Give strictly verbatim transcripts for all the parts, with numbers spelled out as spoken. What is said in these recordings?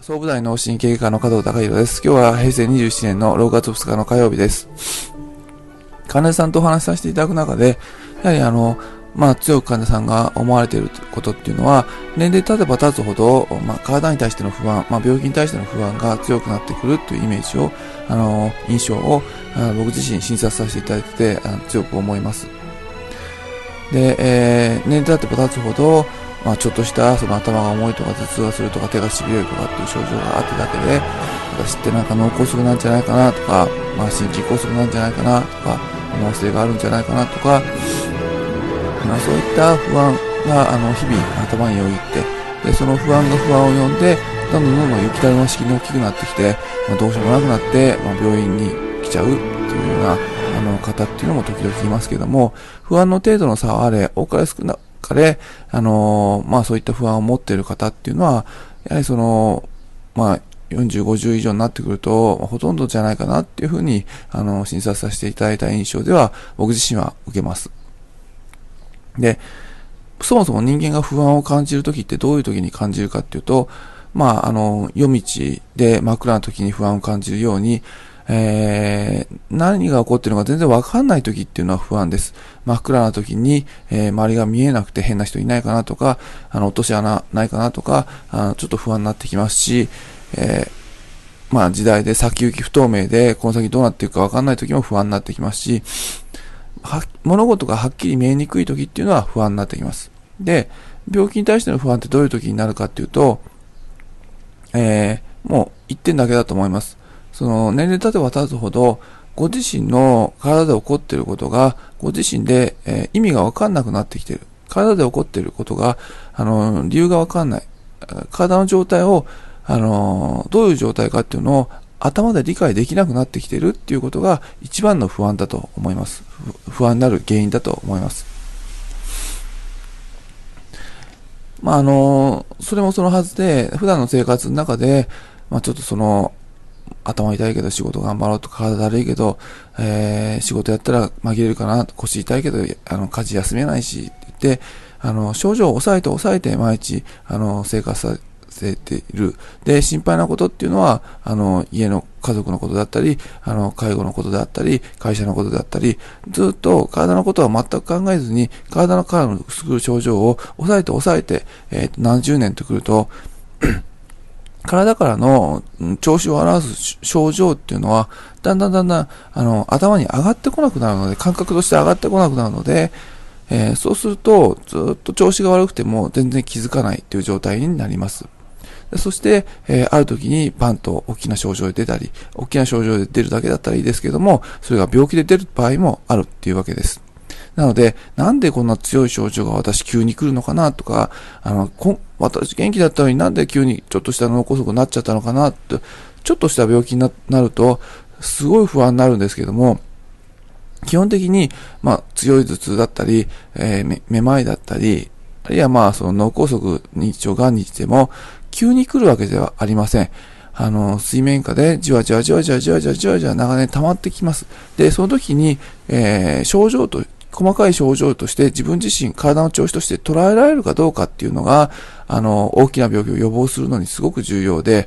総武大脳神経外科の加藤孝弘です。今日はへいせいにじゅうななねんのろくがつふつかの火曜日です。患者さんとお話しさせていただく中で、やはりあの、まあ強く患者さんが思われていることっていうのは、年齢経てば経つほど、まあ体に対しての不安、まあ病気に対しての不安が強くなってくるというイメージを、あの、印象を、あ僕自身診察させていただいてて、あの強く思います。で、えー、年齢経てば経つほど、まあちょっとしたその頭が重いとか頭痛がするとか手がしびれるとかっていう症状があっただけで、私ってなんか脳梗塞なんじゃないかなとか、まあ心筋梗塞なんじゃないかなとか、脳性があるんじゃないかなとか、まあそういった不安があの日々頭によぎって、でその不安が不安を呼んで、どんどんどんどん雪だるま式に大きくなってきて、まあ、どうしようもなくなって、まあ、病院に来ちゃうっていうようなあの方っていうのも時々いますけども、不安の程度の差はあれ、多かれ少なかれ、あのー、まあそういった不安を持っている方っていうのは、やはりその、まあよんじゅう、ごじゅう以上になってくると、ほとんどじゃないかなっていうふうに、あの、診察させていただいた印象では、僕自身は受けます。で、そもそも人間が不安を感じるときってどういうときに感じるかっていうと、まあ、あの、夜道で真っ暗なときに不安を感じるように、えー、何が起こっているのか全然わかんないときっていうのは不安です。真っ暗なときに、えー、周りが見えなくて変な人いないかなとか、あの、落とし穴ないかなとか、あのちょっと不安になってきますし、えー、まあ時代で先行き不透明で、この先どうなっていくかわかんないときも不安になってきますし、は物事がはっきり見えにくいときっていうのは不安になってきます。で、病気に対しての不安ってどういうときになるかっていうと、えー、もう一点だけだと思います。その年齢経てば経つほど、ご自身の体で起こっていることが、ご自身で、えー、意味がわかんなくなってきている。体で起こっていることが、あの、理由がわかんない。体の状態を、あの、どういう状態かっていうのを頭で理解できなくなってきているっていうことが一番の不安だと思います。不安になる原因だと思います。まあ、あの、それもそのはずで、普段の生活の中で、まあ、ちょっとその、頭痛いけど仕事頑張ろうとか、体だるいけど、えー、仕事やったら紛れるかな、腰痛いけど、あの、家事休めないし、って言って、あの、症状を抑えて抑えて毎日、あの、生活させている。で、心配なことっていうのは、あの、家の家族のことだったり、あの、介護のことであったり、会社のことであったり、ずっと体のことは全く考えずに、体のからの作る症状を抑えて抑えて、えー、何十年とくると、体からの調子を表す症状っていうのは、だんだんだんだん、あの、頭に上がってこなくなるので、感覚として上がってこなくなるので、えー、そうすると、ずっと調子が悪くても全然気づかないっていう状態になります。そして、えー、ある時にパンと大きな症状で出たり、大きな症状で出るだけだったらいいですけども、それが病気で出る場合もあるっていうわけです。なので、なんでこんな強い症状が私急に来るのかなとか、あの、こ私元気だったのになんで急にちょっとした脳梗塞になっちゃったのかなって、ちょっとした病気に な, なると、すごい不安になるんですけども、基本的に、まあ、強い頭痛だったり、えー、め、めまいだったり、あるいはまあ、その脳梗塞、認知症、がんにしても、急に来るわけではありません。あの、水面下でじわじわじわじわじわじわじわじわ長年溜まってきます。で、その時に、えー、症状と、細かい症状として自分自身、体の調子として捉えられるかどうかっていうのが、あの、大きな病気を予防するのにすごく重要で、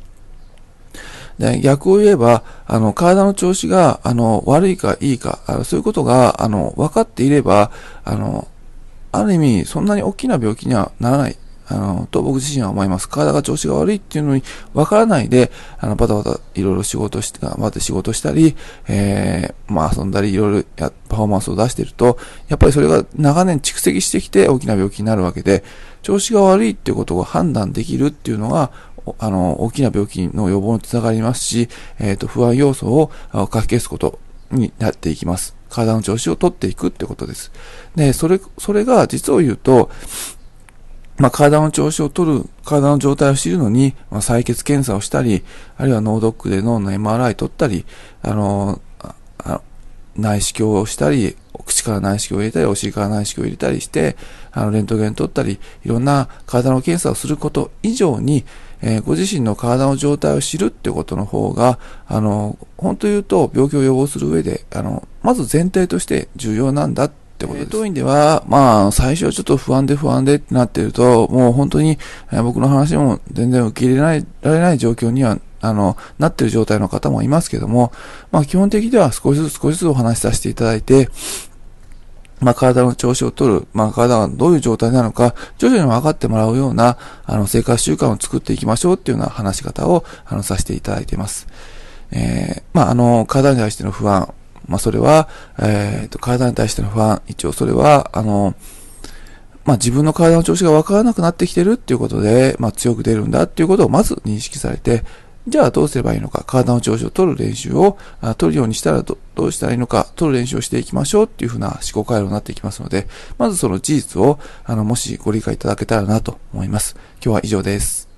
で逆を言えば、あの、体の調子が、あの、悪いかいいか、あのそういうことが、あの、分かっていれば、あの、ある意味、そんなに大きな病気にはならない。あの、と僕自身は思います。体が調子が悪いっていうのに分からないで、あの、バタバタいろいろ仕事して、頑張って仕事したり、えー、まあ遊んだりいろいろや、パフォーマンスを出していると、やっぱりそれが長年蓄積してきて大きな病気になるわけで、調子が悪いっていうことを判断できるっていうのが、あの、大きな病気の予防につながりますし、えっと、不安要素をかき消すことになっていきます。体の調子を取っていくってことです。で、それ、それが実を言うと、まあ、体の調子を取る、体の状態を知るのに、まあ、採血検査をしたり、あるいは脳ドックで脳の エムアールアイ 取ったり、あの、あ内視鏡をしたり、口から内視鏡を入れたり、お尻から内視鏡を入れたりして、あの、レントゲン取ったり、いろんな体の検査をすること以上に、えー、ご自身の体の状態を知るってことの方が、あの、本当言うと病気を予防する上で、あの、まず前提として重要なんだっってことです。当院では、まあ、最初はちょっと不安で不安でってなってると、もう本当に、えー、僕の話も全然受け入れられられない状況には、あの、なってる状態の方もいますけども、まあ、基本的には少しずつ少しずつお話しさせていただいて、まあ、体の調子を取る、まあ、体がどういう状態なのか、徐々に分かってもらうような、あの、生活習慣を作っていきましょうっていうような話し方を、あの、させていただいています。えー、まあ、あの、体に対しての不安、まあ、それは、えーと、体に対しての不安、一応それは、あの、まあ、自分の体の調子が分からなくなってきてるっていうことで、まあ、強く出るんだっていうことをまず認識されて、じゃあどうすればいいのか、体の調子を取る練習をあ取るようにしたら ど, どうしたらいいのか、取る練習をしていきましょうっていうふうな思考回路になっていきますので、まずその事実を、あの、もしご理解いただけたらなと思います。今日は以上です。